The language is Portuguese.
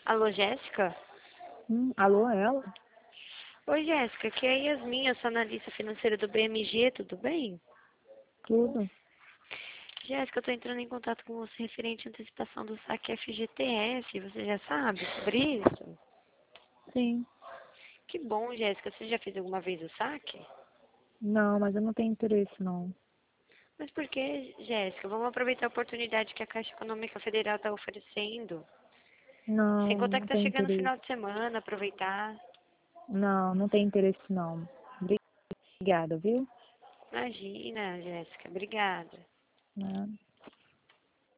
Alô, Jéssica? Alô, é ela? Oi, Jéssica, aqui é a Yasmin, eu sou analista financeira do BMG, tudo bem? Tudo? Jéssica, eu tô entrando em contato com você referente à antecipação do saque FGTS, você já sabe sobre isso? Sim. Que bom, Jéssica, você já fez alguma vez o saque? Não, mas eu não tenho interesse, não. Mas por que, Jéssica? Vamos aproveitar a oportunidade que a Caixa Econômica Federal está oferecendo. Sem Não, contar que não tá tenho chegando o interesse. final de semana, aproveitar. Não, não tenho interesse, não. Obrigada, viu? Imagina, Jéssica, obrigada. Né?